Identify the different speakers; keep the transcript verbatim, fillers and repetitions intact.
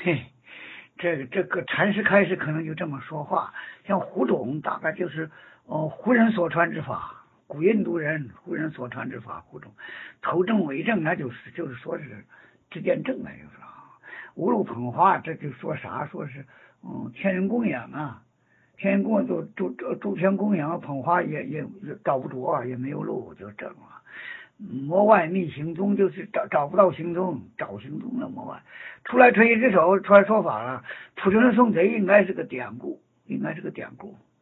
Speaker 1: 嘿，这个这个禅师开始可能就这么说话，像胡种大概就是哦胡人所传之法，古印度人胡人所传之法，胡种头正尾正，那就是就是说是知见正来就是啊，无路捧花，这就说啥？说是嗯天人供养啊，天人供养就诸诸诸天供养捧花也也也找不着啊，也没有路就正了。魔外觅行踪，就是找找不到行踪，找行踪了魔外。出来吹一只手，出来说法了。普通人送贼应该是个典故，应该是个典故。